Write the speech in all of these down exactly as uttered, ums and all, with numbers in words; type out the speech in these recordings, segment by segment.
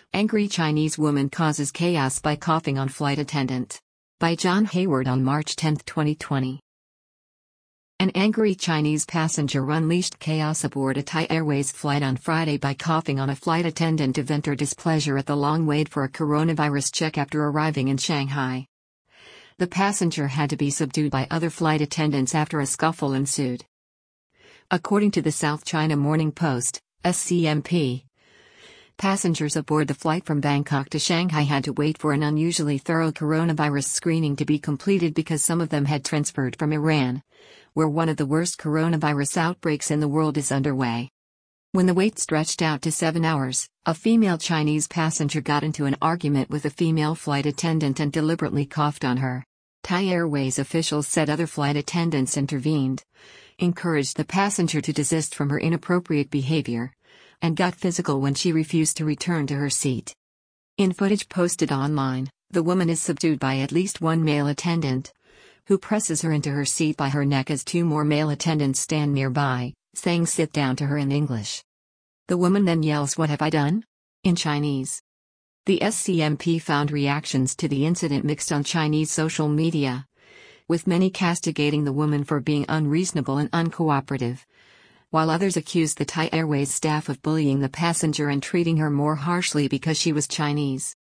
Angry Chinese woman causes chaos by coughing on flight attendant. By John Hayward on March tenth, twenty twenty. An angry Chinese passenger unleashed chaos aboard a Thai Airways flight on Friday by coughing on a flight attendant to vent her displeasure at the long wait for a coronavirus check after arriving in Shanghai. The passenger had to be subdued by other flight attendants after a scuffle ensued. According to the South China Morning Post, S C M P, passengers aboard the flight from Bangkok to Shanghai had to wait for an unusually thorough coronavirus screening to be completed because some of them had transferred from Iran, where one of the worst coronavirus outbreaks in the world is underway. When the wait stretched out to seven hours, a female Chinese passenger got into an argument with a female flight attendant and deliberately coughed on her. Thai Airways officials said other flight attendants intervened, encouraged the passenger to desist from her inappropriate behavior, and got physical when she refused to return to her seat. In footage posted online, the woman is subdued by at least one male attendant, who presses her into her seat by her neck as two more male attendants stand nearby, saying "sit down" to her in English. The woman then yells "What have I done?" in Chinese. The S C M P found reactions to the incident mixed on Chinese social media, with many castigating the woman for being unreasonable and uncooperative, while others accused the Thai Airways staff of bullying the passenger and treating her more harshly because she was Chinese.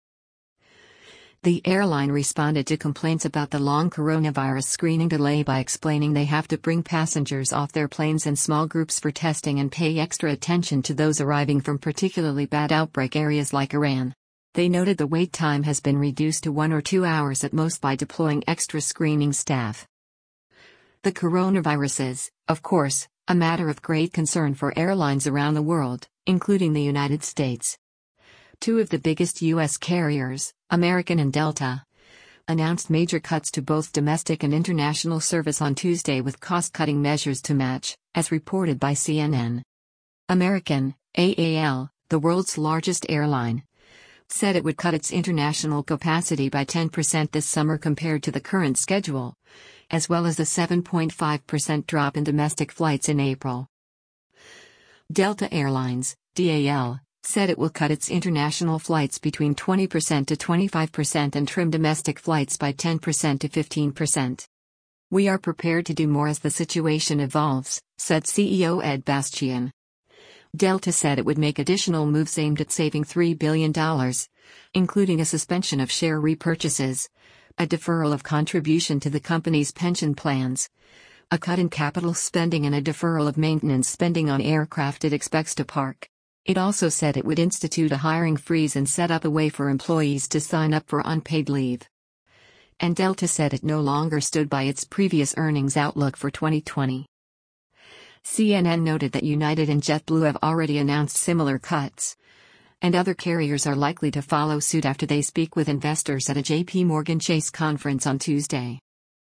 The airline responded to complaints about the long coronavirus screening delay by explaining they have to bring passengers off their planes in small groups for testing and pay extra attention to those arriving from particularly bad outbreak areas like Iran. They noted the wait time has been reduced to one or two hours at most by deploying extra screening staff. The coronavirus is, of course, a matter of great concern for airlines around the world, including the United States. Two of the biggest U S carriers, American and Delta, announced major cuts to both domestic and international service on Tuesday with cost-cutting measures to match, as reported by C N N. American, A A L, the world's largest airline, said it would cut its international capacity by ten percent this summer compared to the current schedule, as well as a seven point five percent drop in domestic flights in April. Delta Airlines, D A L, said it will cut its international flights between twenty percent to twenty-five percent and trim domestic flights by ten percent to fifteen percent. "We are prepared to do more as the situation evolves," said C E O Ed Bastian. Delta said it would make additional moves aimed at saving three billion dollars, including a suspension of share repurchases, a deferral of contribution to the company's pension plans, a cut in capital spending and a deferral of maintenance spending on aircraft it expects to park. It also said it would institute a hiring freeze and set up a way for employees to sign up for unpaid leave. And Delta said it no longer stood by its previous earnings outlook for twenty twenty. C N N noted that United and JetBlue have already announced similar cuts, and other carriers are likely to follow suit after they speak with investors at a J P Morgan Chase conference on Tuesday.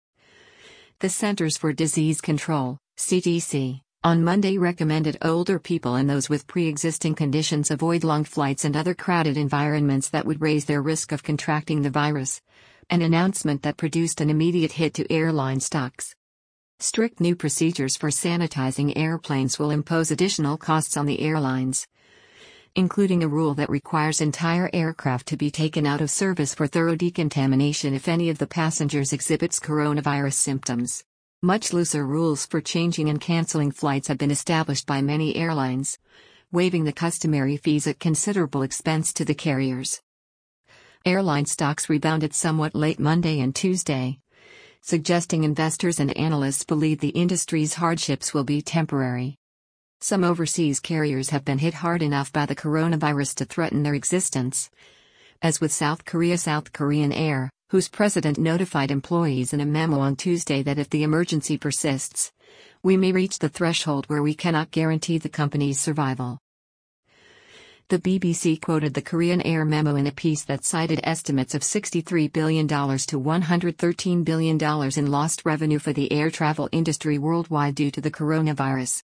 The Centers for Disease Control, C D C, on Monday recommended older people and those with pre-existing conditions avoid long flights and other crowded environments that would raise their risk of contracting the virus, an announcement that produced an immediate hit to airline stocks. Strict new procedures for sanitizing airplanes will impose additional costs on the airlines, including a rule that requires entire aircraft to be taken out of service for thorough decontamination if any of the passengers exhibits coronavirus symptoms. Much looser rules for changing and canceling flights have been established by many airlines, waiving the customary fees at considerable expense to the carriers. Airline stocks rebounded somewhat late Monday and Tuesday, suggesting investors and analysts believe the industry's hardships will be temporary. Some overseas carriers have been hit hard enough by the coronavirus to threaten their existence, as with South Korea. South Korean Air, whose president notified employees in a memo on Tuesday that if the emergency persists, we may reach the threshold where we cannot guarantee the company's survival. The B B C quoted the Korean Air memo in a piece that cited estimates of sixty-three billion dollars to one hundred thirteen billion dollars in lost revenue for the air travel industry worldwide due to the coronavirus.